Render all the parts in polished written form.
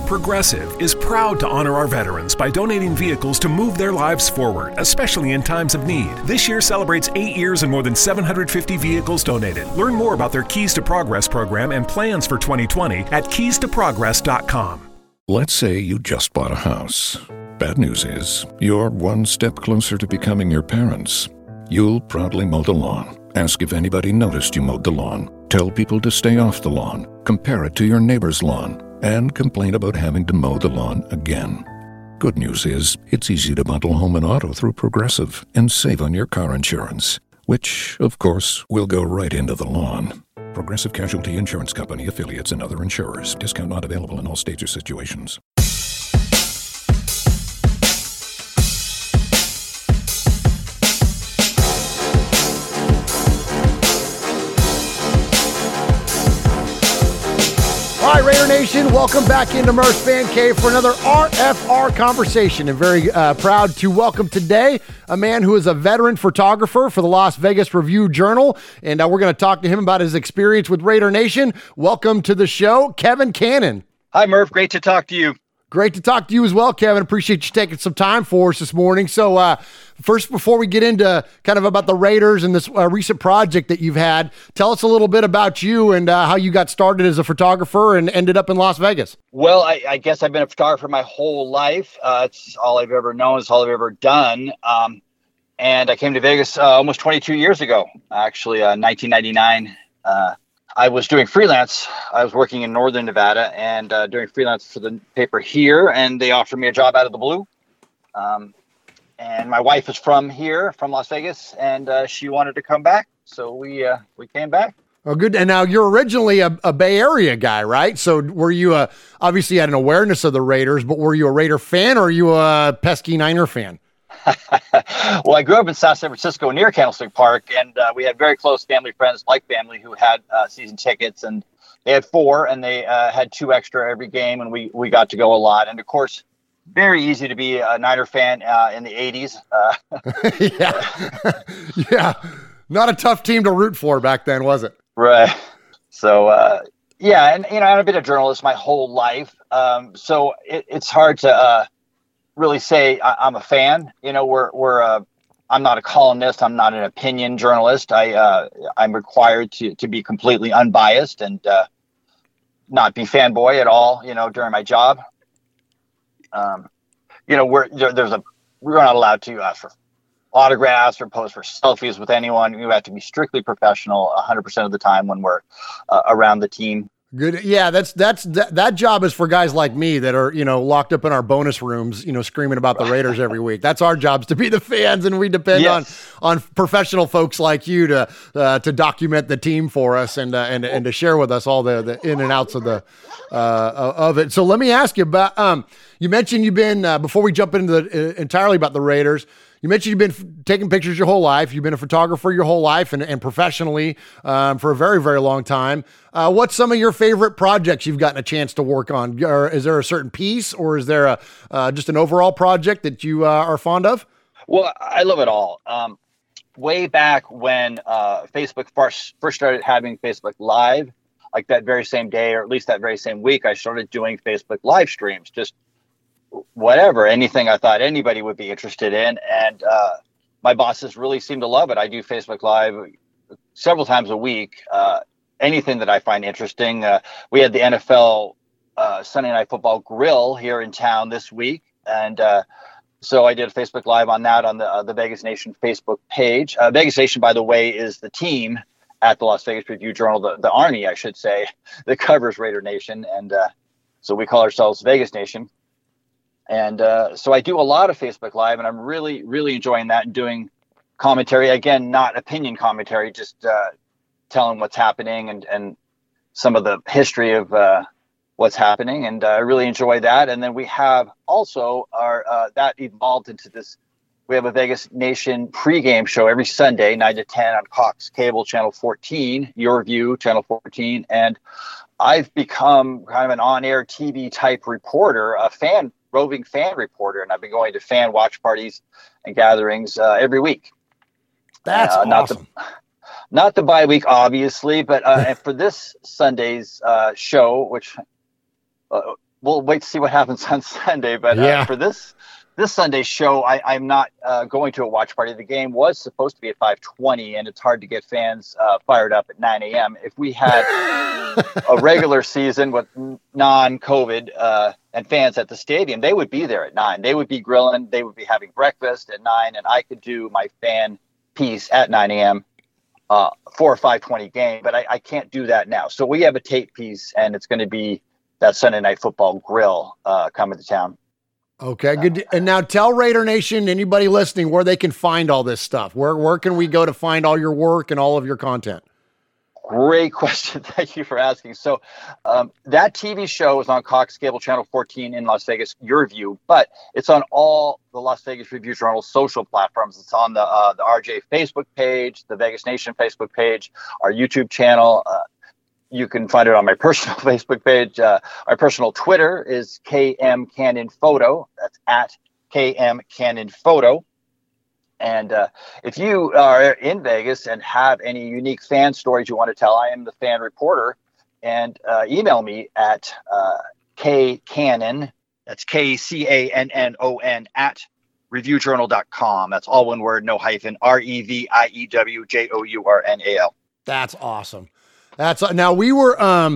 Progressive is proud to honor our veterans by donating vehicles to move their lives forward, especially in times of need. This year celebrates 8 years and more than 750 vehicles donated. Learn more about their Keys to Progress program and plans for 2020 at keystoprogress.com. Let's say you just bought a house. Bad news is, you're one step closer to becoming your parents. You'll proudly mow the lawn. Ask if anybody noticed you mowed the lawn. Tell people to stay off the lawn. Compare it to your neighbor's lawn. And complain about having to mow the lawn again. Good news is, it's easy to bundle home and auto through Progressive and save on your car insurance, which, of course, will go right into the lawn. Progressive Casualty Insurance Company, affiliates, and other insurers. Discount not available in all states or situations. All right, Raider Nation, welcome back into Murph's Fan Cave for another RFR conversation. And very proud to welcome today a man who is a veteran photographer for the Las Vegas Review-Journal. And we're going to talk to him about his experience with Raider Nation. Welcome to the show, Kevin Cannon. Hi, Murph. Great to talk to you. Great to talk to you as well, Kevin. Appreciate you taking some time for us this morning. So first, before we get into kind of about the Raiders and this recent project that you've had, tell us a little bit about you and how you got started as a photographer and ended up in Las Vegas. Well, I guess I've been a photographer my whole life. It's all I've ever known. It's all I've ever done. And I came to Vegas almost 22 years ago, actually, 1999. I was doing freelance. I was working in Northern Nevada and doing freelance for the paper here, and they offered me a job out of the blue. And my wife is from here, from Las Vegas, and she wanted to come back, so we came back. Oh, good. And now you're originally a Bay Area guy, right? So were you obviously you had an awareness of the Raiders, but were you a Raider fan or are you a pesky Niner fan? Well, I grew up in South San Francisco near Candlestick Park, and we had very close family friends, like family, who had season tickets, and they had 4, and they had 2 extra every game, and we got to go a lot. And of course, very easy to be a Niner fan in the 80s. Yeah. Not a tough team to root for back then, was it? Right. So, yeah, and I've been a journalist my whole life, so it's hard to really say I'm a fan. I'm not a columnist. I'm not an opinion journalist. I'm required to be completely unbiased and not be fanboy at all, during my job. We're not allowed to ask for autographs or pose for selfies with anyone. We have to be strictly professional 100% of the time when we're around the team. Good. Yeah, that job is for guys like me that are, locked up in our bonus rooms, screaming about the Raiders every week. That's our jobs, to be the fans, and we depend on professional folks like you to document the team for us and to share with us all the in and outs of it. So let me ask you about you mentioned you've been before we jump into entirely about the Raiders. You mentioned you've been taking pictures your whole life. You've been a photographer your whole life and professionally for a very, very long time. What's some of your favorite projects you've gotten a chance to work on? Is there a certain piece or is there just an overall project that you are fond of? Well, I love it all. Way back when Facebook first started having Facebook Live, like that very same day, or at least that very same week, I started doing Facebook live streams, just whatever, anything I thought anybody would be interested in. And my bosses really seem to love it. I do Facebook Live several times a week. Anything that I find interesting. We had the NFL Sunday Night Football Grill here in town this week. And so I did a Facebook Live on that on the Vegas Nation Facebook page. Vegas Nation, by the way, is the team at the Las Vegas Review-Journal, the Army, I should say, that covers Raider Nation. And so we call ourselves Vegas Nation. And so I do a lot of Facebook Live, and I'm really, really enjoying that and doing commentary. Again, not opinion commentary, just telling what's happening and some of the history of what's happening. And I really enjoy that. And then we have also that evolved into this. We have a Vegas Nation pregame show every Sunday, 9 to 10 on Cox Cable, Channel 14, Your View, Channel 14. And I've become kind of an on-air TV type reporter, roving fan reporter, and I've been going to fan watch parties and gatherings every week. That's awesome. Not the bye week, obviously, but and for this Sunday's show, which we'll wait to see what happens on Sunday. But for this Sunday show, I'm not going to a watch party. The game was supposed to be at 5:20, and it's hard to get fans fired up at 9 a.m. If we had a regular season with non-COVID and fans at the stadium, they would be there at 9. They would be grilling. They would be having breakfast at 9, and I could do my fan piece at 9 a.m. For a 5:20 game. But I can't do that now. So we have a tape piece, and it's going to be that Sunday Night Football grill coming to town. Okay, good. And now tell Raider Nation, anybody listening, where they can find all this stuff. Where can we go to find all your work and all of your content? Great question. Thank you for asking. So that TV show is on Cox Cable Channel 14 in Las Vegas, Your View, but it's on all the Las Vegas Review-Journal social platforms. It's on the RJ Facebook page, the Vegas Nation Facebook page, our YouTube channel. You can find it on my personal Facebook page. My personal Twitter is KM Cannon Photo. That's at KM Cannon Photo. And if you are in Vegas and have any unique fan stories you want to tell, I am the fan reporter. And email me at kcannon, that's KCANNON, at reviewjournal.com. That's all one word, no hyphen, REVIEWJOURNAL. That's awesome. Now we were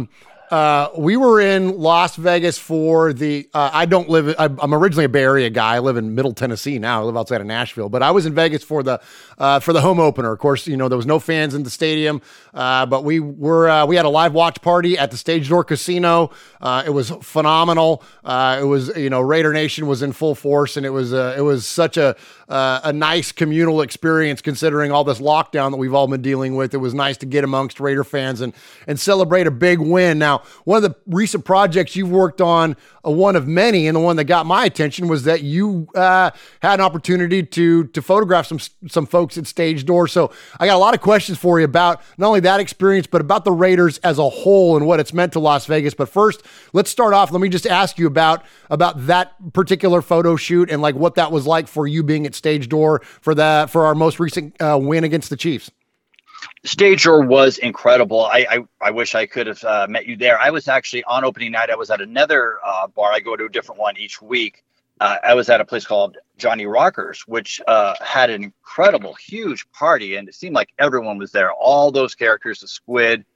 in Las Vegas for the, I'm originally a Bay Area guy. I live in Middle Tennessee now. I live outside of Nashville, but I was in Vegas for the home opener. Of course, there was no fans in the stadium, but we had a live watch party at the Stage Door Casino. It was phenomenal. It was, Raider Nation was in full force, and it was such a nice communal experience considering all this lockdown that we've all been dealing with. It was nice to get amongst Raider fans and celebrate a big win. Now, one of the recent projects you've worked on, one of many, and the one that got my attention was that you had an opportunity to photograph some folks at Stage Door. So I got a lot of questions for you about not only that experience, but about the Raiders as a whole and what it's meant to Las Vegas. But first, let's start off. Let me just ask you about that particular photo shoot and like what that was like for you being at Stage Door for our most recent win against the Chiefs. Stage Door was incredible. I wish I could have met you there. I was actually on opening night. I was at another bar. I go to a different one each week. I was at a place called Johnny Rockers, which had an incredible, huge party, and it seemed like everyone was there. All those characters, the Squid,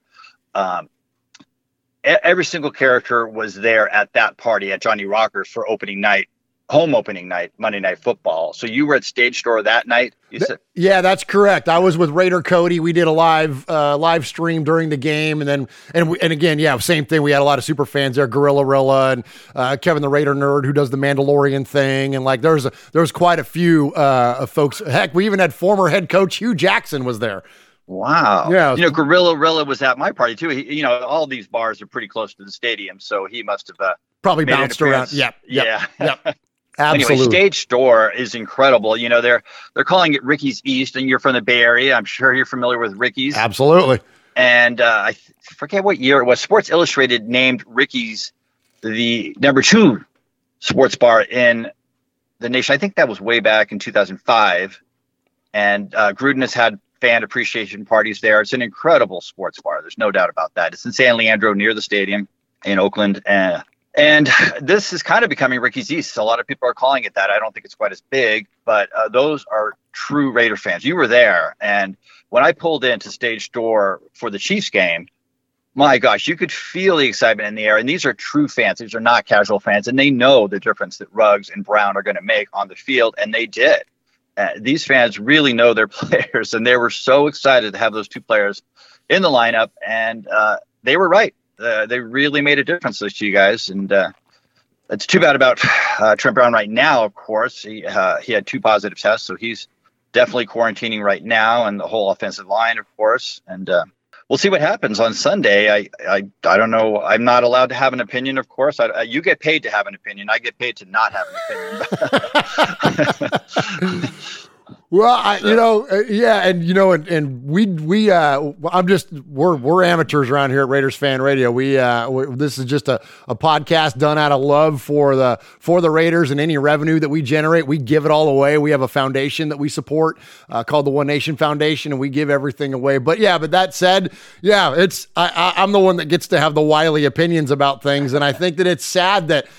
every single character was there at that party at Johnny Rockers for opening night. Home opening night, Monday Night Football. So you were at Stage Door that night? You said? Yeah, that's correct. I was with Raider Cody. We did a live stream during the game, and again, same thing. We had a lot of super fans there, Gorilla Rilla and Kevin the Raider Nerd, who does the Mandalorian thing, and like there was quite a few folks. Heck, we even had former head coach Hugh Jackson was there. Wow. Yeah. Gorilla Rilla was at my party too. He, all these bars are pretty close to the stadium, so he must have probably bounced around. Yep. Absolutely. Anyway, Stage Door is incredible. They're calling it Ricky's East, and you're from the Bay Area. I'm sure you're familiar with Ricky's. Absolutely. And I forget what year it was. Sports Illustrated named Ricky's the number 2 sports bar in the nation. I think that was way back in 2005. And Gruden has had fan appreciation parties there. It's an incredible sports bar. There's no doubt about that. It's in San Leandro near the stadium in Oakland. And this is kind of becoming Ricky's East. A lot of people are calling it that. I don't think it's quite as big, but those are true Raider fans. You were there. And when I pulled into Stage Door for the Chiefs game, my gosh, you could feel the excitement in the air. And these are true fans. These are not casual fans. And they know the difference that Ruggs and Brown are going to make on the field. And they did. These fans really know their players. And they were so excited to have those 2 players in the lineup. And they were right. They really made a difference, those 2 guys, and it's too bad about Trent Brown right now. Of course, he had 2 positive tests, so he's definitely quarantining right now, and the whole offensive line, of course. And we'll see what happens on Sunday. I don't know. I'm not allowed to have an opinion, of course. You get paid to have an opinion. I get paid to not have an opinion. Well, we're amateurs around here at Raiders Fan Radio. This is just a podcast done out of love for the Raiders, and any revenue that we generate, we give it all away. We have a foundation that we support called the One Nation Foundation, and we give everything away. But that said, I'm the one that gets to have the wily opinions about things, and I think that it's sad that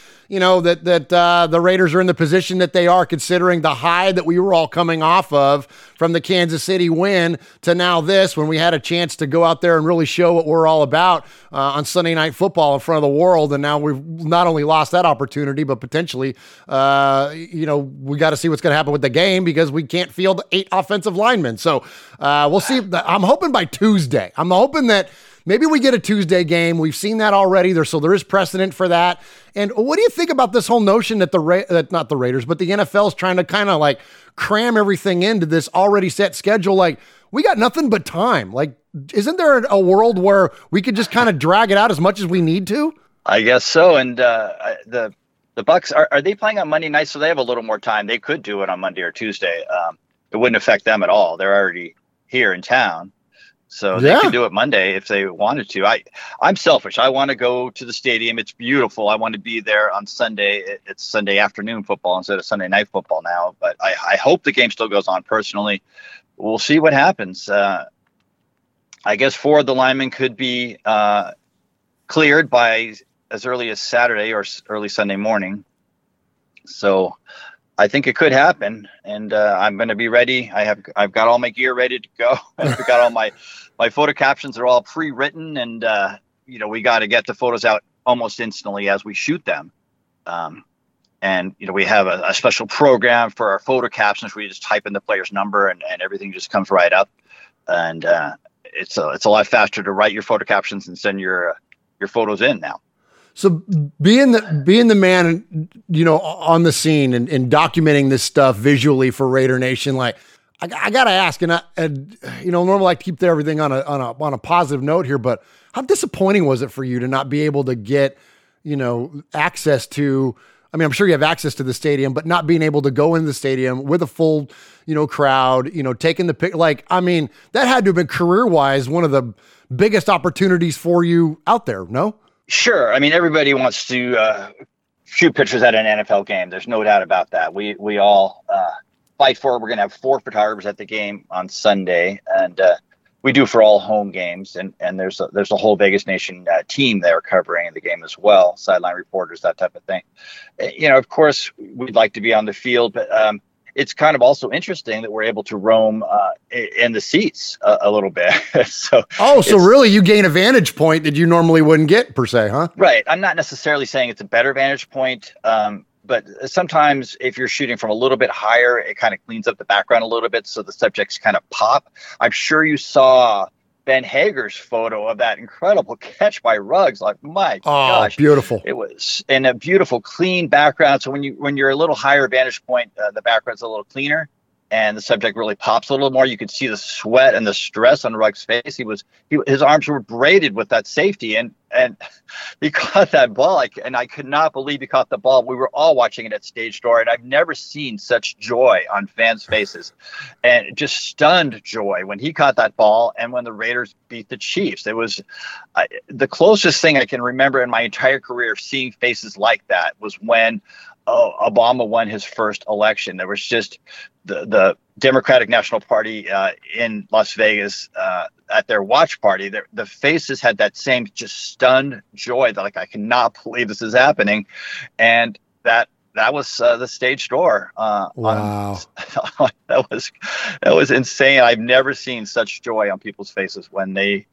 the Raiders are in the position that they are, considering the high that we were all coming off of from the Kansas City win to now this, when we had a chance to go out there and really show what we're all about on Sunday Night Football in front of the world. And now we've not only lost that opportunity, but potentially, we got to see what's going to happen with the game, because we can't field 8 offensive linemen. So we'll see. I'm hoping by Tuesday. I'm hoping that maybe we get a Tuesday game. We've seen that already. There is precedent for that. And what do you think about this whole notion that not the Raiders, but the NFL is trying to kind of like cram everything into this already set schedule? Like, we got nothing but time. Like, isn't there a world where we could just kind of drag it out as much as we need to? I guess so. And the Bucs, are they playing on Monday night? So they have a little more time. They could do it on Monday or Tuesday. It wouldn't affect them at all. They're already here in town. So they could do it Monday if they wanted to. I'm selfish. I want to go to the stadium. It's beautiful. I want to be there on Sunday. It's Sunday afternoon football instead of Sunday night football now. But I hope the game still goes on personally. We'll see what happens. I guess 4 of the linemen could be cleared by as early as Saturday or early Sunday morning. So I think it could happen, and I'm going to be ready. I've got all my gear ready to go. I've got all my photo captions are all pre-written, and we got to get the photos out almost instantly as we shoot them. And we have a special program for our photo captions where you just type in the player's number and everything just comes right up. And it's a lot faster to write your photo captions and send your photos in now. So being the man, on the scene and documenting this stuff visually for Raider Nation, like I gotta ask, and normally I keep everything on a positive note here, but how disappointing was it for you to not be able to get, access to? I mean, I'm sure you have access to the stadium, but not being able to go in the stadium with a full, crowd, taking the pic. Like, I mean, that had to have been career-wise one of the biggest opportunities for you out there. No. Sure. I mean, everybody wants to shoot pictures at an NFL game. There's no doubt about that. We all fight for it. We're going to have 4 photographers at the game on Sunday, and we do for all home games. And there's a whole Vegas Nation team there covering the game as well, sideline reporters, that type of thing. Of course, we'd like to be on the field, but it's kind of also interesting that we're able to roam in the seats a little bit. So really you gain a vantage point that you normally wouldn't get per se, huh? Right. I'm not necessarily saying it's a better vantage point, but sometimes if you're shooting from a little bit higher, it kind of cleans up the background a little bit so the subjects kind of pop. I'm sure you saw Ben Hager's photo of that incredible catch by Ruggs. Like, my gosh, beautiful! It was in a beautiful, clean background. So when you're a little higher vantage point, the background's a little cleaner, and the subject really pops a little more. You could see the sweat and the stress on Ruggs' face. His arms were braided with that safety, and he caught that ball. And I could not believe he caught the ball. We were all watching it at Stage Door, and I've never seen such joy on fans' faces, and just stunned joy when he caught that ball and when the Raiders beat the Chiefs. It was the closest thing I can remember in my entire career of seeing faces like that was when Obama won his first election. There was just the Democratic National Party in Las Vegas at their watch party. The faces had that same just stunned joy that, like, I cannot believe this is happening. And that was the Stage Door. Wow. That was insane. I've never seen such joy on people's faces when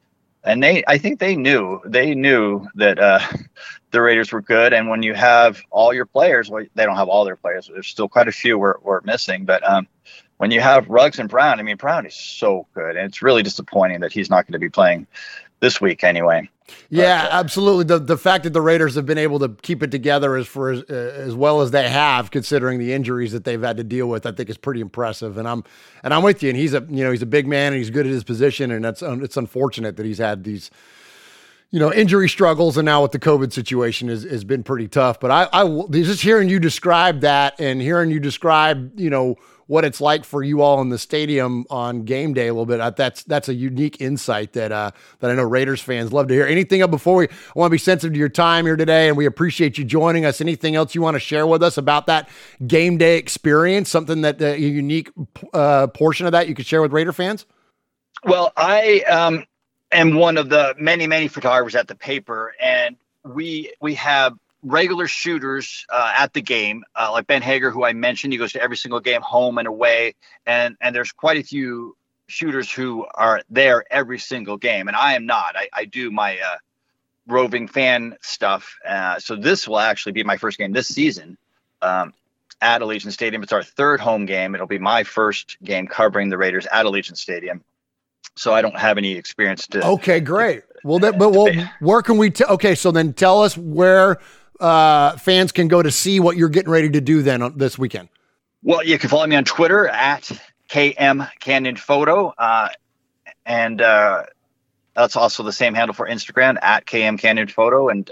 I think they knew that the Raiders were good. And when you have all your players, well, they don't have all their players. There's still quite a few we're missing. But when you have Ruggs and Brown, I mean, Brown is so good. And it's really disappointing that he's not going to be playing this week anyway. Yeah, absolutely. The fact that the Raiders have been able to keep it together as well as they have, considering the injuries that they've had to deal with, I think is pretty impressive. And I'm with you. And he's a big man and he's good at his position. And it's unfortunate that he's had these injury struggles, and now with the COVID situation has been pretty tough. But I just hearing you describe that and hearing you describe, what it's like for you all in the stadium on game day a little bit. That's a unique insight that I know Raiders fans love to hear. Anything up before I want to be sensitive to your time here today, and we appreciate you joining us. Anything else you want to share with us about that game day experience? Something that a unique portion of that you could share with Raider fans? Well, I am one of the many, many photographers at the paper, and we have regular shooters at the game, like Ben Hager, who I mentioned. He goes to every single game, home and away, and there's quite a few shooters who are there every single game, and I am not. I do my roving fan stuff, so this will actually be my first game this season at Allegiant Stadium. It's our third home game. It'll be my first game covering the Raiders at Allegiant Stadium, so I don't have any experience to. Okay, great. Where can we? Okay, so then tell us where fans can go to see what you're getting ready to do then this weekend. Well, you can follow me on Twitter at KM Candid Photo, and that's also the same handle for Instagram at KM Candid Photo. And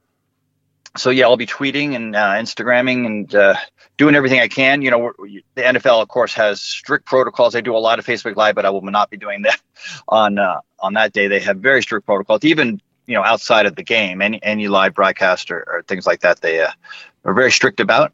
so I'll be tweeting and Instagramming and doing everything I can. The NFL, of course, has strict protocols. I do a lot of Facebook Live, but I will not be doing that on that day. They have very strict protocols, even outside of the game. Any live broadcast or things like that, they are very strict about.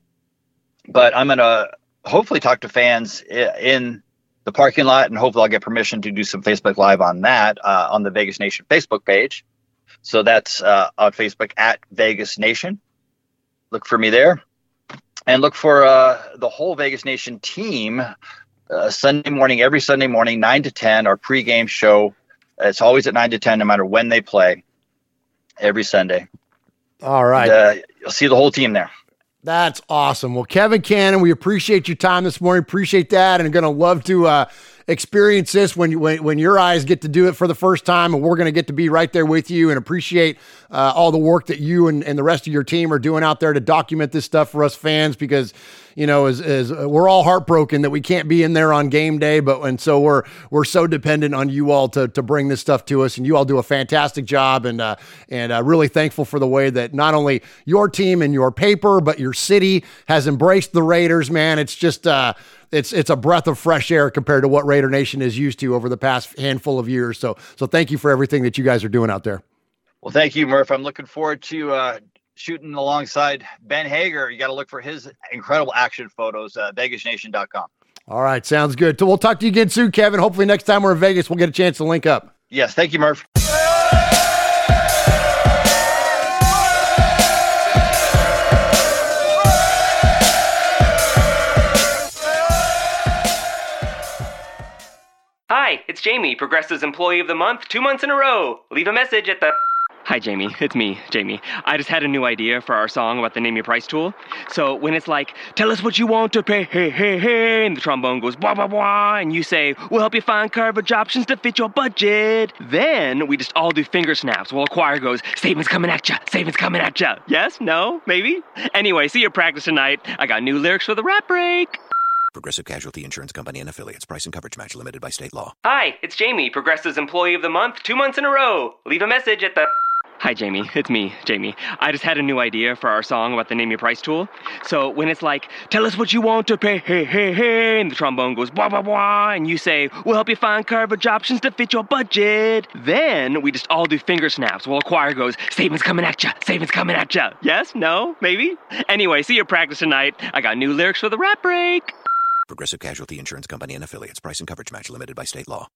But I'm going to hopefully talk to fans in the parking lot, and hopefully I'll get permission to do some Facebook Live on that on the Vegas Nation Facebook page. So that's on Facebook at Vegas Nation. Look for me there, and look for the whole Vegas Nation team Sunday morning, every Sunday morning, 9 to 10, our pregame show. It's always at 9 to 10, no matter when they play, every Sunday. All right. And, you'll see the whole team there. That's awesome. Well, Kevin Cannon, we appreciate your time this morning. Appreciate that. And going to love to experience this when your eyes get to do it for the first time. And we're going to get to be right there with you and appreciate all the work that you and the rest of your team are doing out there to document this stuff for us fans, because, as we're all heartbroken that we can't be in there on game day, and so we're so dependent on you all to bring this stuff to us, and you all do a fantastic job, and really thankful for the way that not only your team and your paper, but your city has embraced the Raiders, man. It's just, it's a breath of fresh air compared to what Raider Nation is used to over the past handful of years. So thank you for everything that you guys are doing out there. Well, thank you, Murph. I'm looking forward to shooting alongside Ben Hager. You got to look for his incredible action photos, VegasNation.com. All right. Sounds good. So we'll talk to you again soon, Kevin. Hopefully next time we're in Vegas, we'll get a chance to link up. Yes. Thank you, Murph. Hi, it's Jamie, Progressive's Employee of the Month, 2 months in a row. Leave a message at the... Hi, Jamie. It's me, Jamie. I just had a new idea for our song about the Name Your Price tool. So when it's like, tell us what you want to pay, hey, hey, hey, and the trombone goes, blah, blah, blah, and you say, we'll help you find coverage options to fit your budget. Then we just all do finger snaps while a choir goes, statements coming at ya, statements coming at ya. Yes? No? Maybe? Anyway, see your practice tonight. I got new lyrics for the rap break. Progressive Casualty Insurance Company and Affiliates. Price and coverage match limited by state law. Hi, it's Jamie, Progressive's Employee of the Month, 2 months in a row. Leave a message at the... Hi, Jamie. It's me, Jamie. I just had a new idea for our song about the Name Your Price tool. So when it's like, tell us what you want to pay, hey, hey, hey, and the trombone goes, blah, blah, blah, and you say, we'll help you find coverage options to fit your budget. Then we just all do finger snaps while a choir goes, statements coming at ya, statements coming at ya. Yes? No? Maybe? Anyway, see your practice tonight. I got new lyrics for the rap break. Progressive Casualty Insurance Company and Affiliates. Price and coverage match limited by state law.